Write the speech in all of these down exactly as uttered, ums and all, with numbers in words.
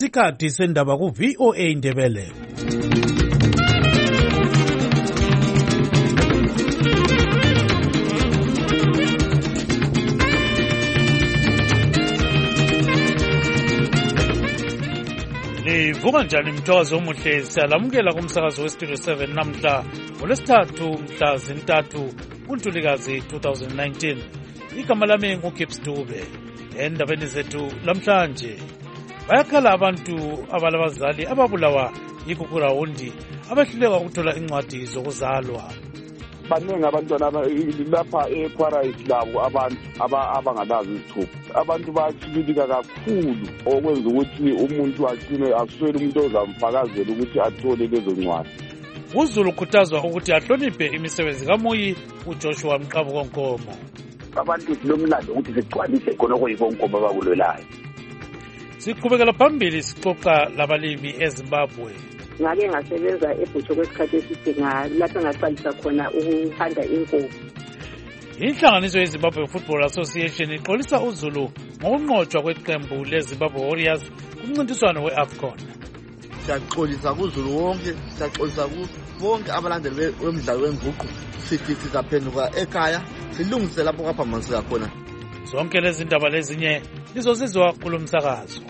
Isikhathi sendaba ku V O A Indebele. Livuka njani mthokozo omuhle, siyalamukela kumsakazo weStudio seven namhla ngolwesithathu mhla zintathu kuNtulikazi two thousand nineteen. Igama lami nguGibbs Dube. Endabeni zethu lamhlanje, bayakhala abantu abalabazali ababulawa yikukurawundi abahluleka ukuthola incwadi zokuzalwa. Baningi abantwana lapha eQuarayisi labo abantu abangalazi izithupha. Abantu bayachibilika kakhulu okwenza ukuthi umuntu agcine aswele umuntu ozamfakazela ukuthi athole lezo ncwadi. UZulu ukhuthazwa ukuthi ahloniphe imisebenzi kaMuyi uJoshua Mqabuko Nkomo. Abantu silomlando ukuthi sigcwalise khona okuyibonkomo abakulelayo. Siqhubekela phambili sixoxa labalimi eZimbabwe. Ngake ngasebenza eButho kwesikhathi eside lapho ngaqalisa khona ukuhanda inkomo. Inhlanganiso yeZimbabwe Football Association ixolisa uZulu ngokunqotshwa kweqembu leZimbabwe Warriors kumncintiswano we-AFCON. Siyaxolisa kuZulu wonke, siyaxolisa bonke abalandeli wemidlalo wenguqu, sithi sizaphenduka ekhaya silungise lapho kaphambaniseka khona. Zonke lezi ndaba lezinye lizosizwa kulo msakazo.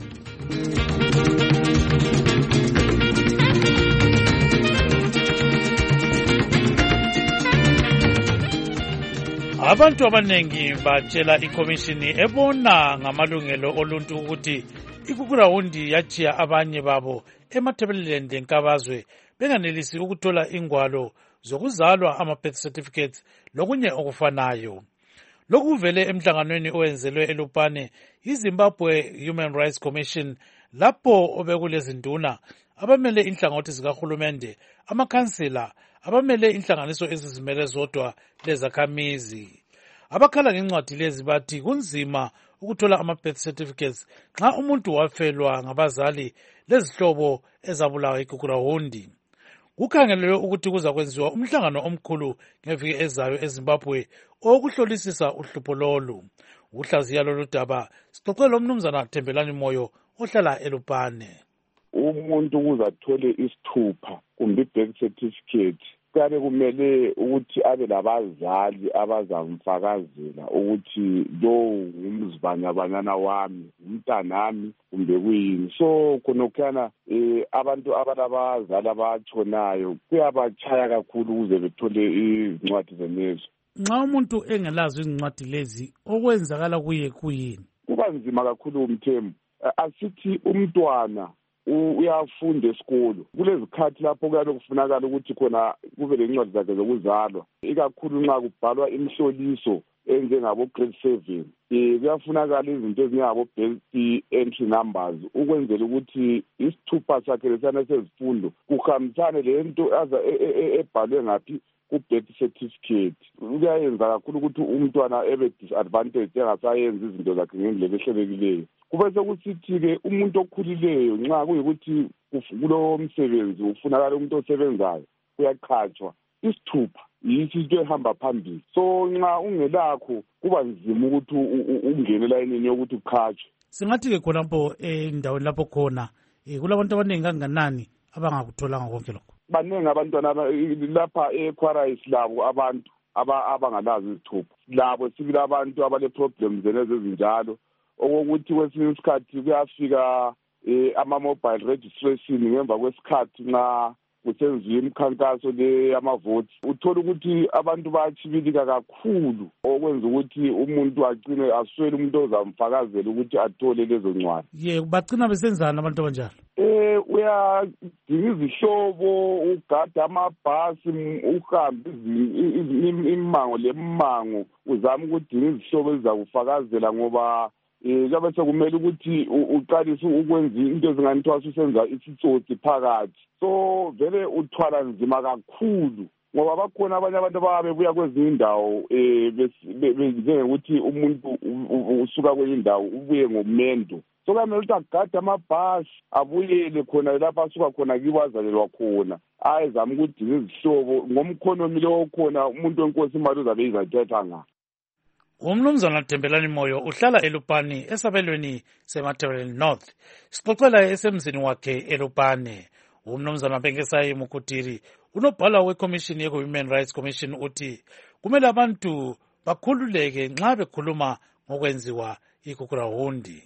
Abantu abanengi batshela ikomishini ebona ngamalungelo oluntu ukuthi ikukurawundi yachiya abanye babo eMatabeleland enkabazwe benganelisi ukuthola ingwalo zokuzalwa ama-birth certificates lokunye okufanayo. Lokhu vele emhlanganweni owenzelwe eLupane yiZimbabwe Human Rights Commission lapho obekulezinduna abamele inhlangothi zikahulumende, amakhansila, abamele inhlanganiso ezizimele zodwa lezakhamizi. Abakhala ngencwadi lezi bathi kunzima ukuthola ama-birth certificates nxa umuntu wafelwa ngabazali lezihlobo ezabulawa ikukurawundi. Kukhangelelwe ukuthi kuza kwenziwa umhlangano omkhulu ngeviki ezayo eZimbabwe okuhlolisisa uhlupho lolu. Ukuhlaziya lolu daba sixoxe lomnumzana Thembelani Moyo ohlala eLupane. Umuntu ukuze athole isithupha kumbe i-birth certificate kuyabe kumele ukuthi abe labazali abazamfakazela ukuthi lo ngumzibanyabanyana wami, umntanami kumbe kuyini. So khonokhana eh abantu abalabazali abatshonayo kuyabachaya kakhulu ukuze bethole izincwadi zenezo. Nxa umuntu engelazo izincwadi lezi okwenzakala kuye kuyini? Kuba nzima kakhulu umthembu. Asithi umntwana uyafunda esikolo, kulezikhathi lapho kuyabe kufunakala ukuthi khona kube lencwadi zakhe zokuzalwa, ikakhulu nxa kubhalwa imihloliso enjengabo grade seven. Eh kuyafunakala izinto ezinjengabo birth entry numbers ukwenzela ukuthi isithupha sakhe lesana sezifundo kuhambisane lento aza ebhalwe ngaphi ku-birth certificate. Kuyayenza kakhulu ukuthi umntwana ebe disadvantaged engasayenza izinto zakhe ngendlela ehlelekileyo. Kube sekusithi-ke umuntu okhulileyo nxa kuyikuthi kulo msebenzi ufunakala umuntu osebenzayo uyaqhatshwa, isithupha yiso into ehamba phambili. So nxa ungelakho kuba nzima ukuthi ungene elayinini yokuthi uqhatshwe. Singathi-ke khonapho endaweni lapho khona kulabantu abaningi kanganani abangakutholanga konke lokho? Baningi abantwana lapha eQuarayisi labo abantu abangalazi izithupha. Labo sibili abantu abale-problems zenezi ezinjalo, okokuthi kwesinye isikhathi kuyafika ama-mobile registration ngemva kwesikhathi nxa kusenziwa imikhankaso le yamavoti. Uthola ukuthi abantu bayachibilika kakhulu okwenza ukuthi umuntu agcine aswele umuntu ozamfakazela ukuthi athole lezo ncwadi. Ye, bagcina besenzana abantu abanjalo? Eh uyadinga izihlobo, ugada amabhasi, uhambe imango lemango uzama ukudinga izihlobo ezizakufakazela ngoba eh kabe sekumele ukuthi uqalise ukwenza into ezinganithiwa usenza isitsotsi phakathi. So vele uthwala nzima kakhulu ngoba bakhona abanye abantu ababe buya kwezinye indawo eh njengekuthi umuntu usuka kwenye indawo ubuye ngomendo. So kamele ukuthi agade amabhasi abuyele khona lapho asuka khona kiwazalelwa khona ayezama ukudinga izihlobo ngomkhonomi lo khona umuntu wenkosi imali uzabe izathetha ngayo. Umnumzana Thembelani Moyo uhlala eLupane esabelweni seMatabeleland North. Sixoxela esemzini wakhe eLupane. Umnumzana Bengesayi Mukutiri unobhala weCommission ye-Human Rights Commission uthi kumele abantu bakhululeke nxa bekhuluma ngokwenziwa iGugurawundi.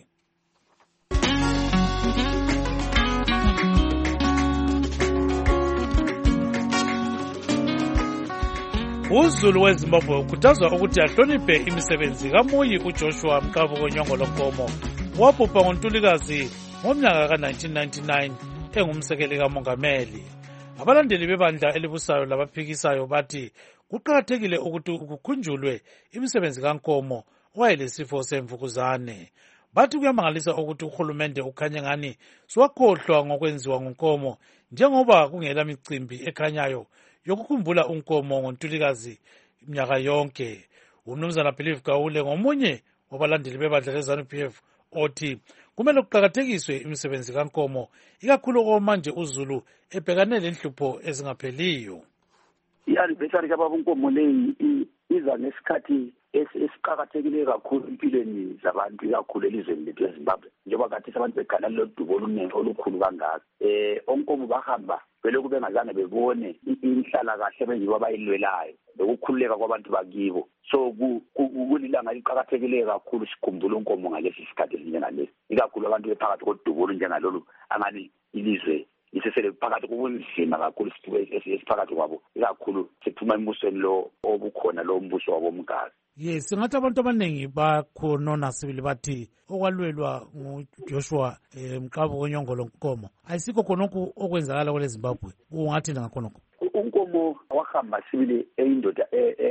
UZulu weZimbabwe ukhuthazwa ukuthi ahloniphe imisebenzi kaMuyi uJoshua Mqavuko Nyongolo Nkomo wabhubha ngoNtulikazi ngomnyaka ka-nineteen ninety-nine engumsekeli kamongameli. Abalandeli bebandla elibusayo labaphikisayo bathi kuqakathekile ukuthi kukhunjulwe imisebenzi kaNkomo owayelesifo semvukuzane. Bathi kuyamangalisa ukuthi uhulumende ukhanye ngani siwakhohlwa ngokwenziwa nguNkomo njengoba kungela micimbi ekhanyayo yokukhumbula uNkomo ngoNtulikazi iminyaka yonke. Umnumzana Believe Gawule ngomunye wabalandeli bebandla leZANU P F othi kumele kuqakathekiswe imisebenzi kaNkomo ikakhulu manje uZulu ebhekane lenhlupho ezingapheliyo. I-anniversary kaBaba leyi iza nesikhathi esiqakathekile kakhulu empilweni zabantu ikakhulu elizweni lethu eZimbabwe njengoba kathi abantu bekhala lolu dubo oluningi olukhulu kangaka. Eh onkomo bahamba belokhu bengazange bebone inhlala kahle benjiwa bayilwelayo lokukhululeka kwabantu bakibo. So kulilanga liqakathekile kakhulu sikhumbula uNkomo ngalesi sikhathi esinjengalesi ikakhulu abantu bephakathi kodubo njengalolu angani ilizwe isesele phakathi kubunzima kakhulu esiphakathi kwabo ikakhulu siphuma embusweni lo obukhona lo mbuso wabomkazi. Yes, singathi abantu abaningi bakhonona sibili bathi okwalwelwa nguJoshua Mqavuko Nyongolo Nkomo ayisikho khonokho okwenzakala kwele Zimbabwe. Ungathi ngakhonokho uNkomo wahamba sibili eyindoda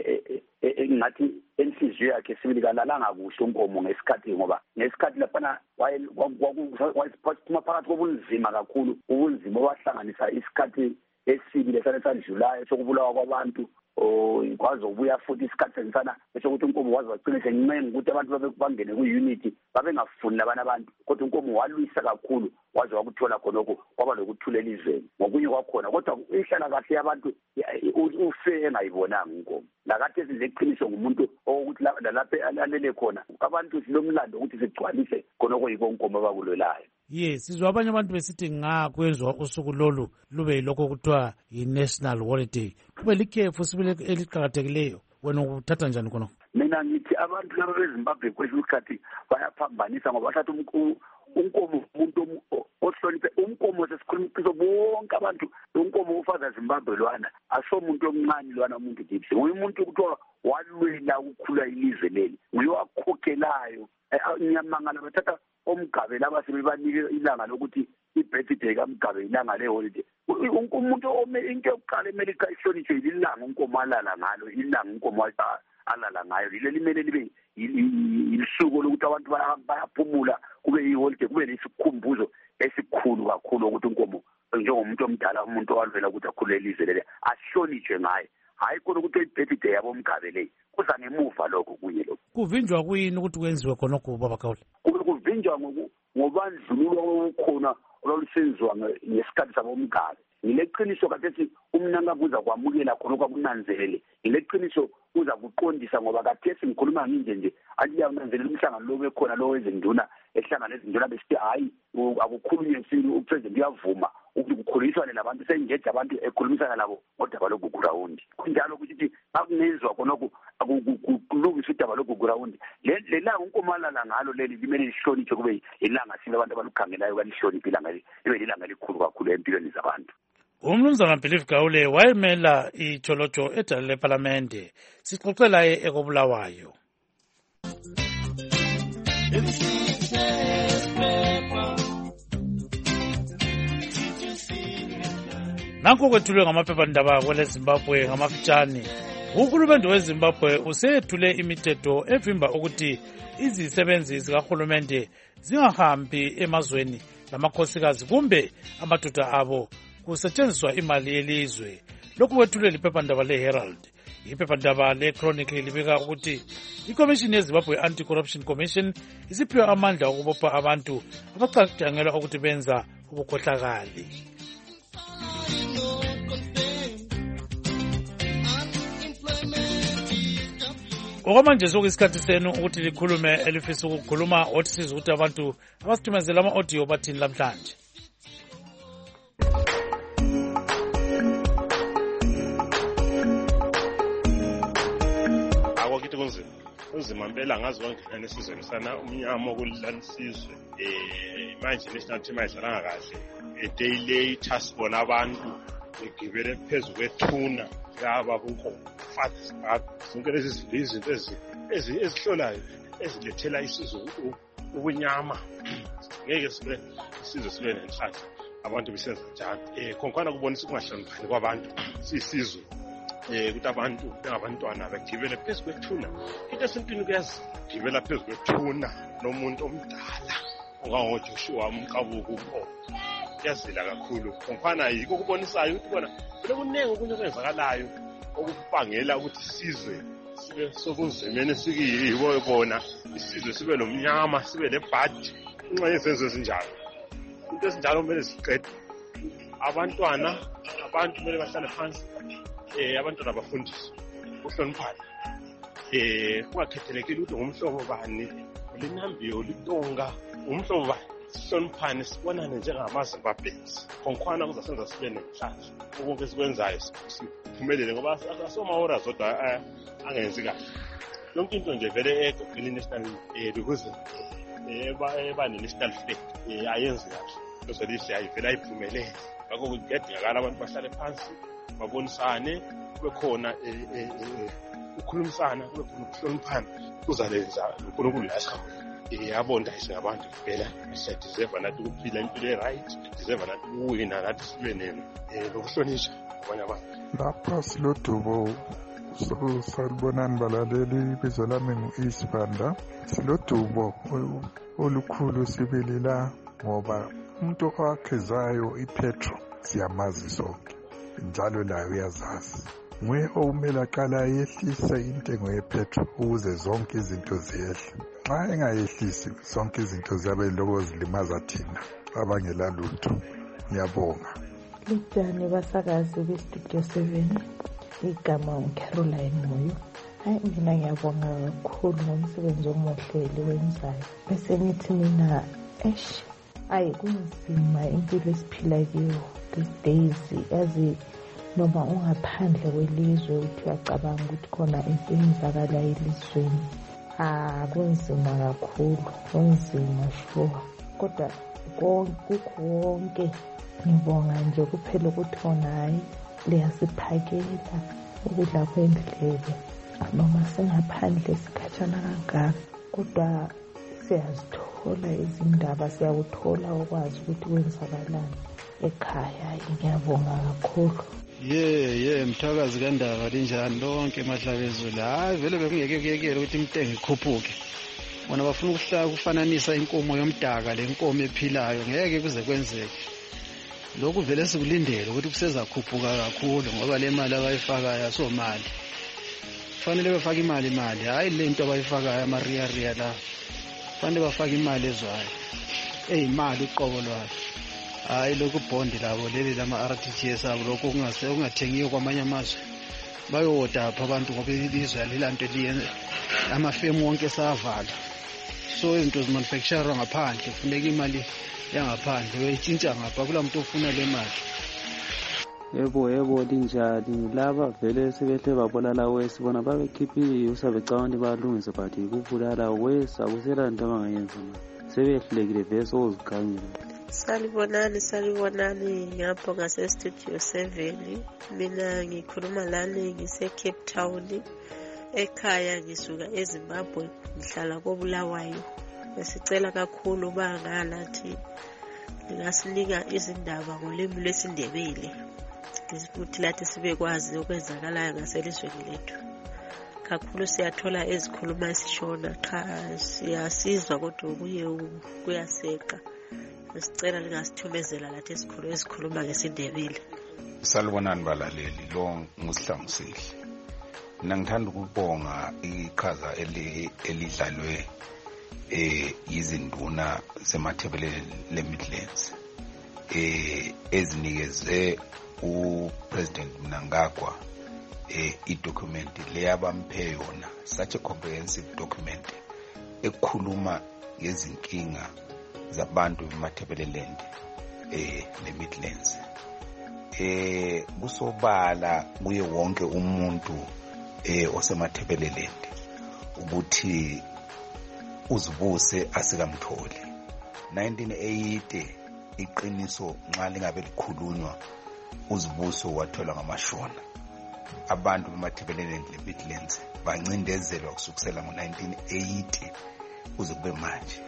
engathi enhliziyo yakhe sibili kalalanga kuhle uNkomo ngesikhathi ngoba ngesikhathi laphana wayephuma phakathi kobunzima kakhulu ubunzima wahlanganisa isikhathi esibi lesanethandlulayo sokubulawa kwabantu o ikwazi ukubuya futhi isikhathi sensana bese ukuthi uNkomo wazi waqinisa ncenga ukuthi abantu bangene ku-unity babengafuni labana abantu kodwa uNkomo walwisa kakhulu wazi wakuthola khonokho kwaba lokuthulela izweni ngokunye kwakhona kodwa ihlala kahle yabantu ufe engayibonanga uNkomo lakathi sileqiniso ngumuntu ukuthi lapha alalele khona abantu silomlando ukuthi sigcwalise khonokho yiko uNkomo abakulwelayo. Yes, sizwa abanye abantu besithi nga kwenzwa usuku lolu lube yilokho kuthiwa yi-national holiday. Kube likhefu sibile eliqhakathekileyo wena ukuthatha njani khona? Mina ngithi abantu laba beZimbabwe kwesinye isikhathi bayaphambanisa ngoba bathatha uNkomo umuntu ohloniphe uNkomo sesikhulumisa bonke abantu uNkomo ufaza Zimbabwe lwana asomuntu omncane lwana umuntu Gibson umuntu kuthiwa walwela ukukhula ilizwe leli uyowakhokhelayo nyamangala bathatha omgabe laba sebebanike ilanga lokuthi i-birthday kaMgabe ilanga le-holiday umuntu ome into yokuqala emele ihlonitshwe ilanga uNkomo alala ngalo ilanga uNkomo alala ngayo lile limele libe ilisuku lokuthi abantu bayaphumula kube yi-holiday kube lesikhumbuzo esikhulu kakhulu ukuthi uNkomo njengomuntu omdala umuntu owalwela ukuthi akhulule ilizwe leli ahlonitshwe ngaye hayi khona ukuthi i-birthday yabo Mgabe leyi kuza ngemuva lokho kunye lokho. Kuvinjwa kuyini ukuthi kwenziwe khonokho Baba Gawule? Kuvinjwa ngobandlululo obukhona olwalusenziwa ngesikhathi sabomgabe. Ngileqiniso kathethi umnanga kuza kwamukela khonokho akunanzelele ngileqiniso uza kuqondisa ngoba kathesi ngikhuluma nginje nje aliyananzelela umhlangano lo bekhona lo wezinduna ehlangana ezinduna besithi hayi akukhulunywe sini upresident uyavuma ukuthi kukhuliswane labantu sengeje abantu ekhulumisana labo ngodaba loGugurawundi kunjalo ukuthi akunezwa khonokho akulungiswa udaba loGugurawundi le langa uNkomo alala ngalo leli limele lihlonitshwe kube ilanga sile abantu abalukhangelayo kalihloniphe ilanga libe ilanga elikhulu kakhulu empilweni zabantu. Umnumzana Believe Gawule wayemela iJolojo edala leParlamente sixoxela ekobulawayo. Nanku kwethulwe ngamaphephandaba kwele Zimbabwe ngamafitshane. Uhulumende weZimbabwe usethule imithetho evimba ukuthi izisebenzi zikahulumende zingahambi emazweni lamakhosikazi kumbe amadoda abo kusetshenziswa imali yelizwe. Lokhu kwethulwe liphephandaba leHerald. Iphephandaba leChronicle libika ukuthi iCommission yeZimbabwe Anti-Corruption Commission isiphiwe amandla okubopha abantu abacatshangelwa ukuthi benza ubukhohlakali. okwamanje sokuyisikhathi senu ukuthi likhulume elifisa ukukhuluma othi siza ukuthi abantu abasithumezela ama-audio bathini lamhlanje. Akukithi kunzima kunzima impela ngazi kwangena nesizweni sana umnyama okulilana isizwe eh manje national team ayidlalanga kahle a day later sibona abantu begibele phezulu kwethuna yaba bunkomo fathers back zonke lezi izinto ezi ezihlolayo ezilethela isizwe ukunyama ngeke sibe isizwe sibe nenhlanhla abantu bisenza njalo eh konkhana kubonisa ukungahloniphani kwabantu sisizwe eh ukuthi abantu bengabantwana begibele phezulu kwethuna into esintwini kuyazigibela phezulu kwethuna nomuntu omdala ongangoJoshua umqabuko ukho yazila kakhulu konkhana yiko kubonisayo ukuthi bona kunekunenge okunye okwenzakalayo okubangela ukuthi isizwe sibe sokunzimene sikiyibo bona isizwe sibe nomnyama sibe lebhadi nxa yesenzo ezinjalo into ezinjalo kumele siqede abantwana abantu kumele bahlale phansi eh abantwana bafundiswe uhloniphana eh kungakhethelekile ukuthi ngumhlobo bani ulinambiyo litonga umhlobo bani sihloniphane sibonane njengamaZimbabweans konkhwana kuzasenza sibe nenhlanhla konke sikwenzayo siphumelele ngoba asomahora zodwa angenzi kahle yonke into nje vele egqokile national eh because eba eba national flag eh ayenzi kahle bese lihle ayivela ayiphumelele ngakho kuyadingakala abantu bahlale phansi babonisane kube khona ukukhulumisana kube khona ukuhloniphana kuzalenza uNkulunkulu yasha eh yabonda isingabantu phela siyadeserve nathi ukuphila impilo eright deserve nathi ukuwina nathi sibe nene eh lokuhlonishwa abanye abantu lapha silodubo salibonani balaleli ibizo lami ngu-Isibanda silodubo olukhulu sibelela ngoba umuntu owakhezayo ipetro siyamazi sonke njalo layo uyazazi nguye okumele aqala yehlise intengo yepetro ukuze zonke izinto ziyehle xa engayehlisi zonke izinto ziyabe lokho zilimaza thina abangela lutho. Ngiyabonga. Lijani basakazi bestudio seven igama uCaroline Moyo. Hayi mina ngiyabonga kakhulu ngomsebenzi omuhle liwenzayo. Bese ngithi mina eish ayi kunzima impilo esiphila kiyo these days azi noma ungaphandle kwelizwe uthi uyacabanga ukuthi khona into enzakalayo elizweni. Ah kunzima kakhulu kunzima sure kodwa konke ngibonga nje kuphela ukuthi khona hayi liyasiphakela ukudla kwendlebe noma singaphandle sikhatshana kangaka kodwa siyazithola izindaba siyakuthola ukwazi ukuthi kwenzakalani ekhaya. Ngiyabonga kakhulu. ye ye mthakazi kandaba linjani lonke emadlabezulu. Hayi vele bekungeke kuyekela ukuthi imtengo ikhuphuke. Bona bafuna ukuhlala kufananisa inkomo yomdaka lenkomo ephilayo ngeke kuze kwenzeke. Lokhu vele sikulindele ukuthi kusezakhuphuka kakhulu ngoba le mali abayifakayo asomali. Fanele bafake imali imali hayi le nto abayifakayo amaria ria la. Fanele bafake imali ezwayo. Eyimali uqobo lwayo. Hayi lokhu bondi labo leli lama R T G S abo lokho kungase ungathengiyo kwamanye amazwe. Bayoda apha abantu ngoba ilizwe alilanto eliyenza amafemu wonke savala. So into zimanufacture ngaphandle kufuneka imali yangaphandle uyayitshintsha ngapha kulamuntu ofuna le mali. Yebo yebo linjani laba vele sebehle babona lawe sibona babekhiphi usabecawani balungise but kubulala wesa akusela into abangayenza sebehlekile vele soziganyela. Salibonani salibonani ngapho ngase studio seven mina ngikhuluma lana ngise Cape Town ekhaya ngisuka eZimbabwe ngihlala koBulawayo. Besicela kakhulu bangalathi lingasinika izindaba ngolimi lwesiNdebele ukuthi lathi sibekwazi okwenzakalayo ngaselizweni lethu. Kakhulu siyathola ezikhuluma isishona cha siyasizwa kodwa kuye kuyaseka. Sicela lingasithumezela lathi esikhulu esikhuluma ngesiNdebele. Salibonani balaleli lo ngusihlangusihle. Mina ngithanda ukubonga iqhaza elidlalwe eh izinduna zemathebelele leMidlands eh ezinikeze uPresident Mnangagwa eh i-document le abamphe yona, such a comprehensive document ekhuluma ngezinkinga zabantu bemathebeleland eh ne-Midlands. Eh kusobala kuye wonke umuntu eh osemathebeleland ukuthi uzibuse asikamtholi. nineteen eighty iqiniso nxa lingabe likhulunywa uzibuso wathola ngamashona. Abantu bemathebeleland ne-Midlands bancindezelwa kusukela ngo nineteen eighty kuze kube manje.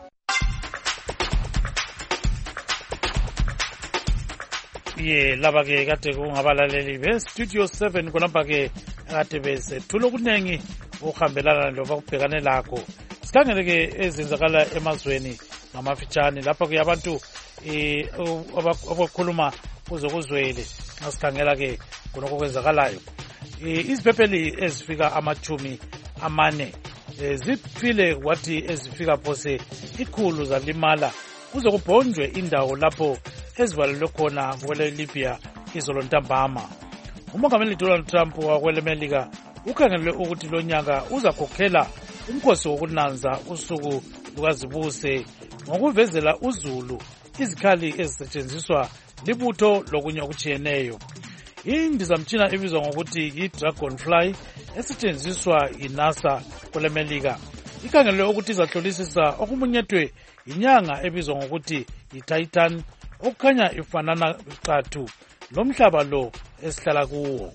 Ye laba ke kade kungabalaleli be Studio seven kulapha ke kade bese thulo kunengi ukuhambelana lo bakubhekane lakho. Sikhangele ke ezenzakala emazweni ngamafitshane lapha ke abantu eh abakhuluma kuze kuzwele asikhangela ke kunoko kwenzakalayo. Iziphepheli ezifika amachumi amane zifile wathi ezifika phose ikhulu zalimala kuze kubhonjwe indawo lapho ezivalelwe khona kwele Libya izolo ntambama. Umongameli Donald Trump wakwele Melika ukhangelwe ukuthi lo nyaka uzakhokhela umkhosi wokunanza usuku lukazibuse ngokuvezela uzulu izikhali ezisetshenziswa libutho lokunye okutshiyeneyo. Indizamtshina ibizwa ngokuthi yi-Dragonfly esetshenziswa yi-NASA kwele Melika ikhangelwe ukuthi izahlolisisa okumunyethwe inyanga ebizwa ngokuthi yi-Titan okukhanya ifanana qathu lomhlaba lo esihlala kuwo.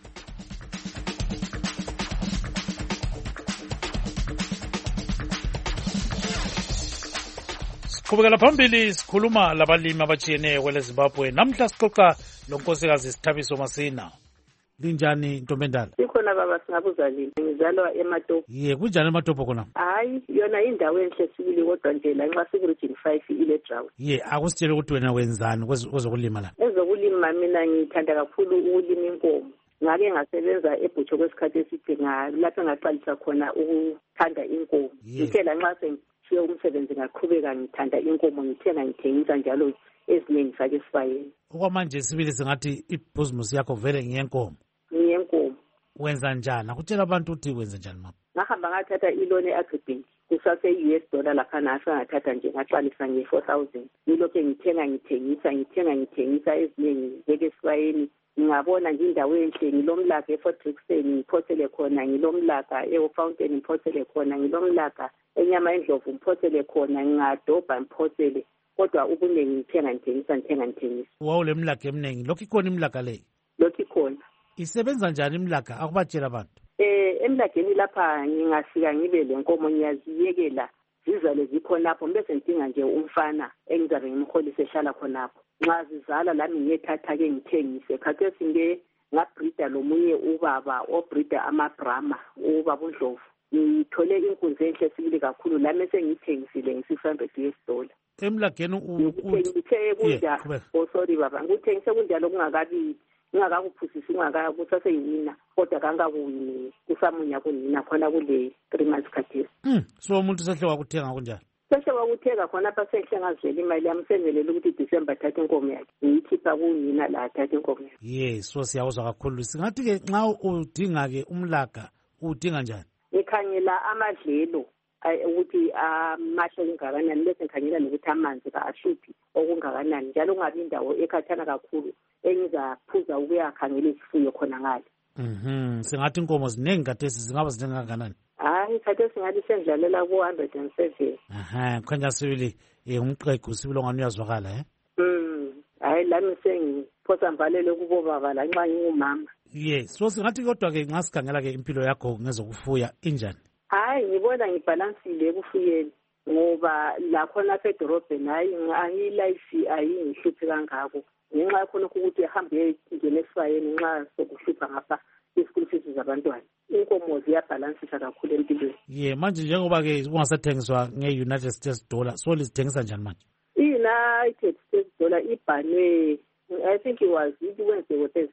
Siqhubekela phambili sikhuluma labalimi abatshiyeneyo kwele Zimbabwe. Namhla sixoxa lonkosikazi Sithabiso Masina. Linjani Ntombendala? Sikhona baba singabuza lini. Ngizalwa eMatopo. Ye kunjani eMatopo khona? Hayi yona indawo enhle sibili kodwa nje la nxa siku region five ile drought. Ye akusitshele ukuthi wena wenzani kwezokulima la? Ezokulima mina ngithanda kakhulu ukulima inkomo. Ngake ngasebenza eButho kwesikhathi eside lapho ngaqalisa khona ukuthanda inkomo. Ngithe la nxa sengithiye umsebenzi ngaqhubeka ngithanda inkomo ngithenga ngithengisa njalo eziningi sake sifayeni. Okwamanje sibili singathi ibhizimusi yakho vele ngiyenkomo. Ngiyenkomo. Wenza njani? Akutshela abantu ukuthi wenza njani mama? Ngahamba ngathatha iloni e-Agribank kusase U S dollar lapha nasa ngathatha nje ngaqalisa nge four thousand. Ngilokho ngithenga ngithengisa ngithenga ngithengisa eziningi zeke sifayeni. Ngingabona nje indawo enhle ngilomlaka eFort Rixton ngiphothele khona ngilomlaka eFountain ngiphothele khona ngilomlaka enyama endlovu ngiphothele khona ngadobha ngiphothele kodwa ubunengi ngithenga ngithengisa ngithenga ngithengisa. Wawule mlaka eminingi lokho ikhona imlaka le? Lokho ikhona. Isebenza njani imlaka akubatshela abantu? Eh emlakeni lapha ngingafika ngibe lenkomo ngiyaziyekela zizale zikhonapho bese ngidinga nje umfana engizabe ngimholise ehlala khonapho. Nxa zizala lami ngiyethatha ke ngithengise khathesi nge ngabreeda lomunye ubaba obreeda amabrahma ubaba uNdlovu. Ngithole inkunzi enhle sibili kakhulu lami sengithengisile nge-six hundred U S dollar. Emlageni ngithe kunja oh sorry baba ngithengise kunjalo kungakabi ngingakakuphusisi ngingakakusase yina kodwa kangakuwini kusamunya kunina khona kule three months khathesi. Mm so umuntu sehle wakuthenga kunjalo? Sehle wakuthenga khona pha sehle ngazwela imali yami senzelele ukuthi December thathe inkomo yakhe ngiyikhipha kunina la thathe inkomo yakhe. Yes so siyawuzwa kakhulu. Singathi ke nxa udinga ke umlaga udinga njani? Ngikhangela amadlelo ukuthi amahle kungakanani bese ngikhangela nokuthi amanzi kahluphi okungakanani njalo kungabi indawo ekhathana kakhulu engizaphuza ukuyakhangela isifuyo khona ngale. Mhm singathi inkomo ziningi khathesi zingaba ziningi kangakanani? Hayi khathesi singathi sendlalela ku one hundred and seven. Aha khanya sibili umqhegu sibilo ngani uyazwakala eh? Mm hayi lami sengiphosa mvalele kubo baba la nxa ngingumama. Yes so singathi kodwa ke ngasikhangela ke impilo yakho ngezokufuya injani? Hayi ngibona ngibalansile ekufuyeni ngoba la khona edorobheni hayi ngilife ayingihluphi kangako ngenxa khona ukuthi ehambe ngene esifayeni nxa sokuhlupha ngapha isikulu fees zabantwana. Inkomo ziyabalansisa kakhulu empilweni. Ye manje njengoba ke kungasathengiswa nge-United States dollar so lizithengisa njani manje? I-United States dollar ibhanwe I think it was it Wednesday or Thursday.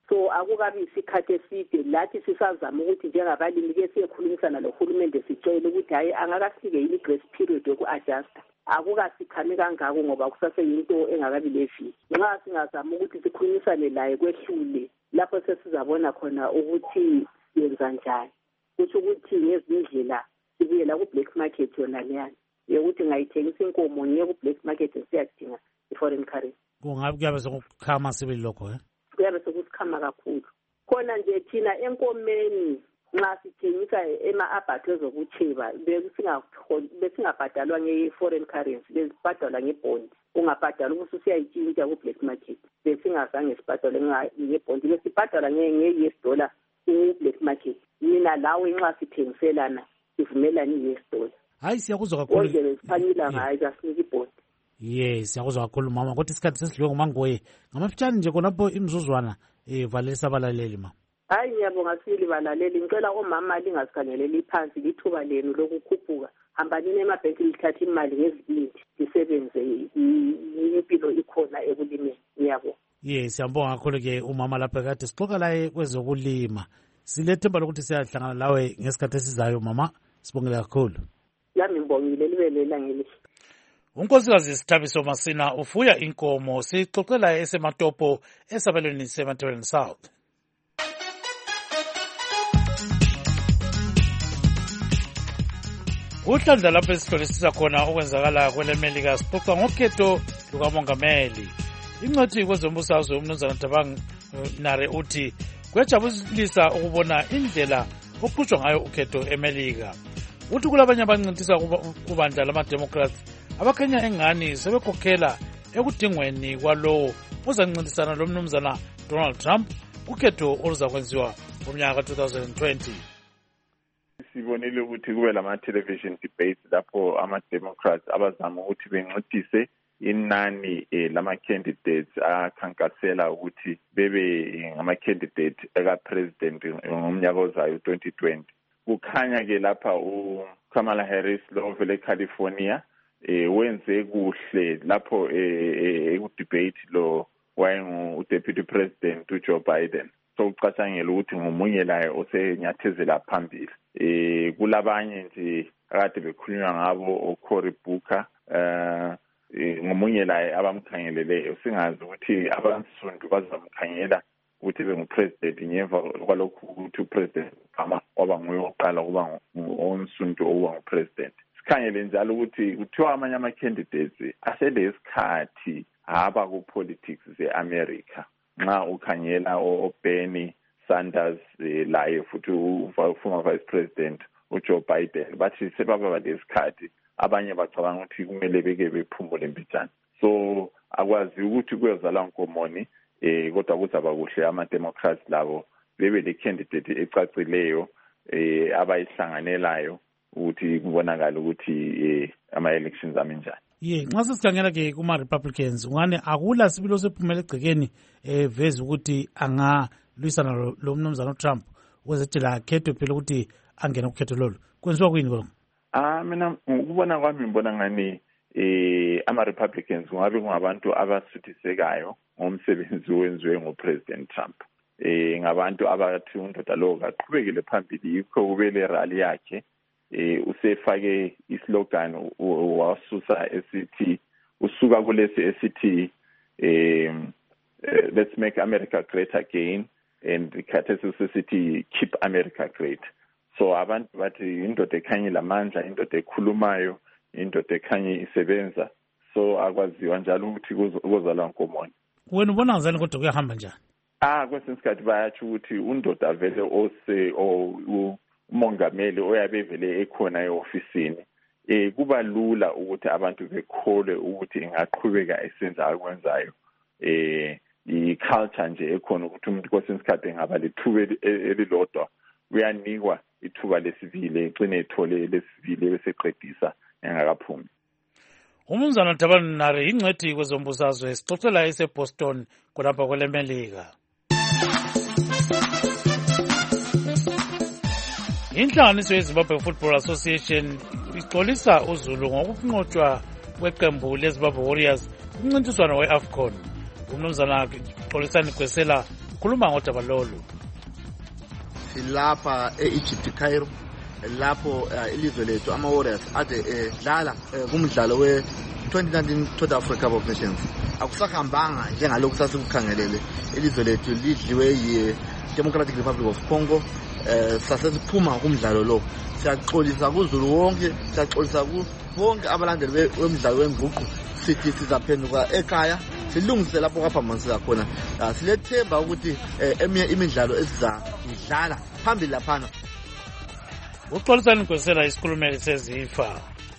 so akukabi isikhathi eside lathi sisazama ukuthi njengabalimi ke siyekhulumisana lohulumende sicela ukuthi hayi angakafike yini grace period yoku-adjusta akukasikhami kangako ngoba kusaseyinto engakabi leviki. Nxa singazama ukuthi sikhulumisane laye kwehlule lapho sesizabona khona ukuthi yenza njani, kusho ukuthi ngezindlela sibuyela ku-black market yona leyana yokuthi ngayithengisa inkomo ngiye ku-black market siyadinga i-foreign currency. Kungabe kuyabe sekukhama sibili lokho eh? Kuyabe sekusikhama kakhulu. Khona nje thina enkomeni nxa sithengisa ema-abhathi ezokucheba besingabhadalwa nge-foreign currency, besibhadalwa ngebhondi. Ungabhadala ukuthi usiyayitshintsha ku-black market, besingazange sibhadalwe ngebhondi, besibhadalwa nge-U S dollar ku-black market. Mina lawe nxa sithengiselana sivumelana i-U S dollar. Hayi siyakuzwa kakhulu. Konke besifanyila ngayo kasinika ibhondi. Yes, siyakuzwa kakhulu mama. Kodwa isikhathi sesidlule ngumangoye. Ngamafitshane nje khonapho imizuzwana eh valelisa abalaleli mama. Hayi ngiyabonga sibili balaleli, ngicela omama lingasikhangeleli phansi lithuba lenu lokukhuphuka. Hambanini emabhenki lithatha imali ngezibindi lisebenze, impilo ikhona ekulimeni. Ngiyabonga. Yes, siyabonga kakhulu ke umama lapha kade sixoxa laye kwezokulima. Silethemba lokuthi siyahlangana lawe ngesikhathi esizayo mama. Sibongela kakhulu. Yami ngibongile libelela ngelihle. Unkosikazi Sithabiso Masina ufuya inkomo, sixoxela esematopo esabelweni seMatabeleland South. Uhlandla lapho esihlolisisa khona okwenzakala kwelemelika sixoxa ngokhetho lukamongameli. Ingcwethi kwezombusazwe umnumzana Thabang Nare uthi kuyajabulisa ukubona indlela okuqhutshwa ngayo ukhetho eMelika. Uthi kulabanye abancintisa kubandla lama-Democrats abakhanya engani sebekhokhela ekudingweni kwalowo ozancintisana lomnumzana Donald Trump kukhetho oluzakwenziwa ngomnyaka ka-twenty twenty. Sibonile ukuthi kube lama-television debates lapho ama-Democrats abazama ukuthi bencedise inani eh, lama-candidates akhankasela ukuthi bebe ngama-candidate eka-president ngomnyaka ozayo twenty twenty. Kukhanya-ke lapha uKamala Harris lo ovela eCalifornia eh, wenze kuhle lapho ekudebate eh, lo wayengu-deputy president uJoe Biden. So ucatshangela ukuthi ngomunye laye osenyathezela phambili. Eh kulabanye nje akade bekhulunywa ngabo oCory Booker eh ngomunye laye abamkhangeleleyo, singazi ukuthi abansundu bazamkhangela ukuthi bengupresident ngemva kwalokhu ukuthi upresident Obama waba nguye oqala ukuba onsundu oba ngupresident. Sikhangele njalo ukuthi kuthiwa amanye ama-candidates aselesikhathi haba ku-politics ze-America. Nxa ukhangela oBernie Sanders eh, laye futhi former vice president uJoe Biden bathi sebaba lesikhathi, abanye bacabanga ukuthi kumele beke bephumule mbijana. So akwazi ukuthi kuyozala nkomoni eh kodwa kuzaba kuhle ama-Democrats labo bebe le candidate ecacileyo eh abayihlanganelayo ukuthi kubonakala ukuthi eh ama-elections aminjani. Ye, nxa sesikhangela ke kuma-Republicans ungane akula sibilo sephumela egcekeni eh veze ukuthi angalwisana lo mnumzana uTrump wezethi la khetho phela ukuthi angene ukhetho lolu. Kwenziwa kuyini lokho? Ah mina ukubona kwami ngibona ngani eh ama-Republicans kungabe kungabantu abasuthisekayo ngomsebenzi owenziwe nguPresident Trump. Eh ngabantu abathi undoda lo kaqhubekele phambili, yikho kube le rally yakhe eh usefake islogan wasusa esithi usuka kulesi esithi eh let's make America great again and khathesi sithi keep America great. So abantu bathi indoda ekhanye lamandla, indoda ekhulumayo, indoda ekhanye isebenza, so akwaziwa njalo ukuthi kuzala nkomoni. Wena ubona ngazani kodwa kuyahamba njani? Ah kwesinye isikhathi bayathi ukuthi undoda vele ose o umongameli oyabe vele ekhona eofisini eh kuba lula ukuthi abantu bekhole ukuthi ingaqhubeka esenza akwenzayo. Eh i-culture nje ekhona ukuthi umuntu kwesinye isikhathi engaba lethuba elilodwa uyanikwa ithuba lesibili, egcine ethole lesibili beseqedisa engakaphumi. Umnumzana Thabang Nare ingcwethi kwezombusazwe sixoxela eseBoston kulapha kwelemelika. Inhlanganiso yeZimbabwe Football Association ixolisa uZulu ngokunqotshwa kweqembu leZimbabwe Warriors kumncintiswano we-AFCON. Umnumzana Xolisani Kwesela khuluma ngodaba lolu. Silapha e-Egypt Cairo lapho ilizwe lethu ama-Warriors ade edlala kumdlalo we twenty nineteen Total Africa Cup of Nations. Akusahambanga njengalokhu sasikukhangelele. Ilizwe lethu lidliwe yi-Democratic Republic of Congo. Sasesiphuma kumdlalo lo. Siyaxolisa kuzulu wonke, siyaxolisa bonke abalandeli wemidlalo wenguqu. Sithi sizaphenduka ekhaya silungise lapho kaphambaniseka khona. Silethemba ukuthi eminye imidlalo esiza idlala phambili laphana. Uxolisani Nkwesela isikhulumeli sezifa.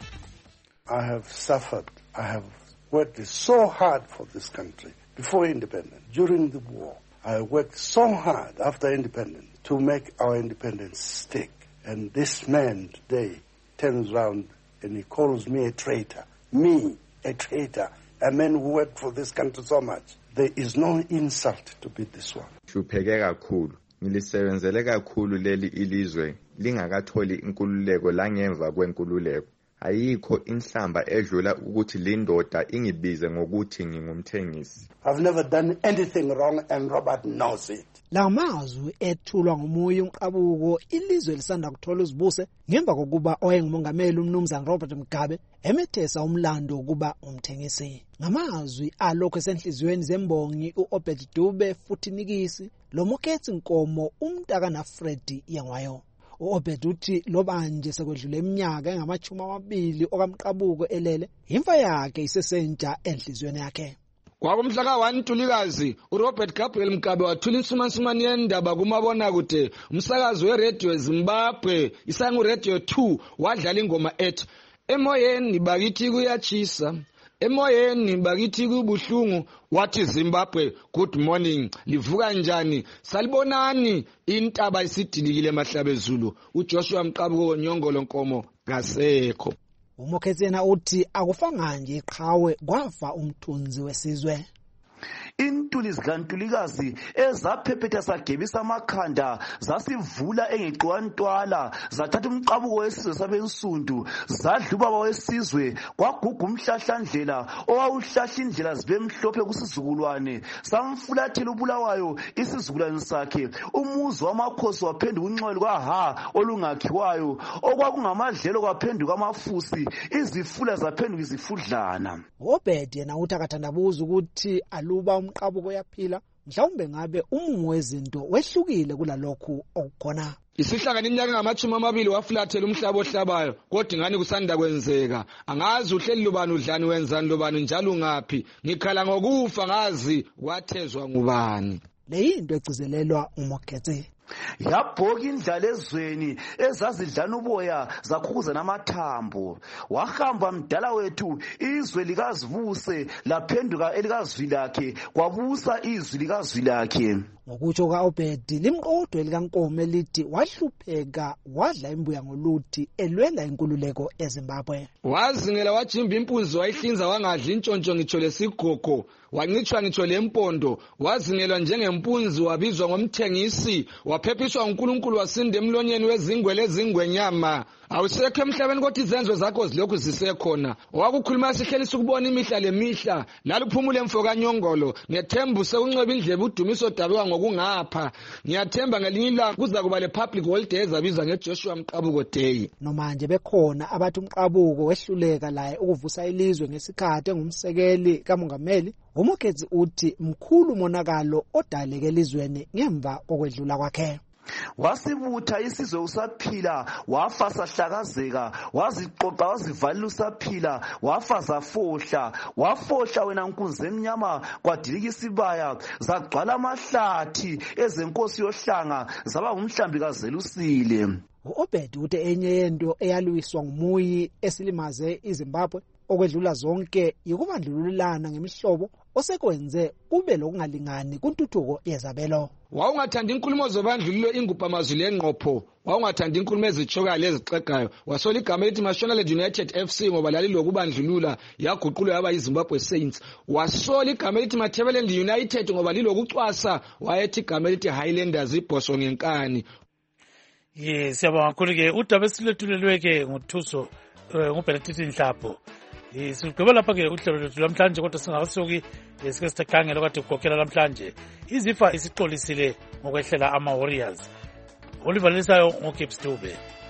I have suffered. I have worked so hard for this country before independence. During the war, I worked so hard after independence to make our independence stick. And this man today turns around and he calls me a traitor. Me, a traitor. A man who worked for this country so much. There is no insult to beat this one. Shupheke kakhulu. Ngilisebenzele kakhulu leli ilizwe lingakatholi inkululeko la ngemva kwenkululeko. Ayikho inhlamba edlula ukuthi lindoda ingibize ngokuthi ngingumthengisi. I've never done anything wrong and Robert knows it. La mazwi ethulwa ngomoya umqabuko ilizwe lisanda kuthola uzibuse ngemva kokuba oyengumongameli umnumzana Robert Mugabe emethesa umlando ukuba umthengisi. Ngamazwi alokho esenhlizweni zembongi uObed Dube futhi Nikisi lomokhethi Nkomo umntaka na Freddy Yangwayo. uObed uthi lobanje sekwedlule iminyaka engamachumi amabili okamqabuko elele imfa yakhe isesentsha enhlizweni yakhe. Kwakumhla ka one Ntulikazi uRobert Gabriel Mugabe wathula insumansumane yendaba kumabona kude umsakazi weRadio Zimbabwe isangu Radio two wadlala ingoma ethi emoyeni bakithi kuyachisa emoyeni bakithi kubuhlungu wathi Zimbabwe good morning livuka njani salibonani intaba isidilikile emahlabezulu uJoshua Mqabuko Nyongolo Nkomo ngasekho. Umokhetsena uthi akufanga nje iqhawe kwafa umthunzi wesizwe. Intuli zikantulikazi ezaphephetha sagebisa amakhanda zasivula engeqwantwala zathatha umqabuko wesizwe sabensundu zadlubaba wesizwe kwaguga umhlahlandlela owawuhlahla indlela zibe mhlophe kusizukulwane samfulathela ubulawayo isizukulwane sakhe umuzi wamakhosi waphenduka unxele kwaha olungakhiwayo okwakungamadlelo kwaphenduka amafusi izifula zaphenduka izifudlana. uObed yena uthi akathandabuza ukuthi aluba umqabuko yaphila mhlawumbe ngabe umumo wezinto wehlukile kulalokhu okukhona. Isihlangana iminyaka ngamachumi amabili wafulathela umhlaba ohlabayo kodwa ngani kusanda kwenzeka angazi uhleli lobani udlani wenzani lobani njalo ngaphi ngikhala ngokufa ngazi kwathezwa ngubani. Le yinto egcizelelwa uMokhethi. Yabhoka indlala ezweni ezazidlana uboya zakhukuza namathambo wahamba mdala wethu izwe likazivuse laphenduka elikazwi lakhe kwabusa izwi likazwi lakhe. Ngokutsho kaObed limqodo elikaNkomo elithi wahlupheka wadla imbuya ngoluthi elwela inkululeko eZimbabwe. Wazingela wajimba impunzi wayihlinza wangadla intshontsho ngitsho lesigogo wancitshwa ngitsho lempondo wazingelwa njengempunzi wabizwa ngomthengisi waphephiswa uNkulunkulu wasinde emlonyeni wezingwele ezingwenyama. Awusekho emhlabeni kodwa izenzo zakho zilokhu zisekhona wakukhuluma sihleliswa ukubona imihla lemihla laluphumule mfoka Nyongolo ngethemba usekunceba indlebe udumiso dabuka ngokungapha ngiyathemba ngelinye ilanga kuza kuba le public holiday ezabizwa ngeJoshua Mqabuko Day. Nomanje bekhona abathi umqabuko wehluleka laye ukuvusa ilizwe ngesikhathi engumsekeli kamongameli. Umokhethi uthi mkhulu umonakalo odaleke elizweni ngemva kokwedlula kwakhe. Wasibutha isizwe usaphila wafa sahlakazeka waziqoqa wazivalela usaphila wafa zafohla wafohla wena nkunzi emnyama kwadilika isibaya zagcwala amahlathi ezenkosi yohlanga zaba umhlambi kazelusile. uObed uthi enye yento eyaluwiswa ngumuyi esilimaze iZimbabwe okwedlula zonke yikubandlululana ngemihlobo osekwenze kube lokungalingani kuntuthuko yezabelo. Wawungathanda inkulumo zobandlululo ingupha amazwi lenqopho wawungathanda inkulumo ezichokayo lezixegayo wasola igama elithi Mashonaland United F C ngoba lalilokubandlulula yaguqulwa yaba yiZimbabwe Saints. Wasola igama elithi Matabeleland United ngoba lilokucwasa wayethi igama elithi Highlanders ibhoso ngenkani. Yes, siyabonga kakhulu ke udaba esilethulelwe ke ngothuso nguBenedict Nhlapho sigqiba lapha-ke uhlelo lwethu lamhlanje kodwa singakasuki sike sithekhangela kade kugokhela lamhlanje izifa isixolisile ngokwehlela ama-warriors olivalisayo ngogibbs dube.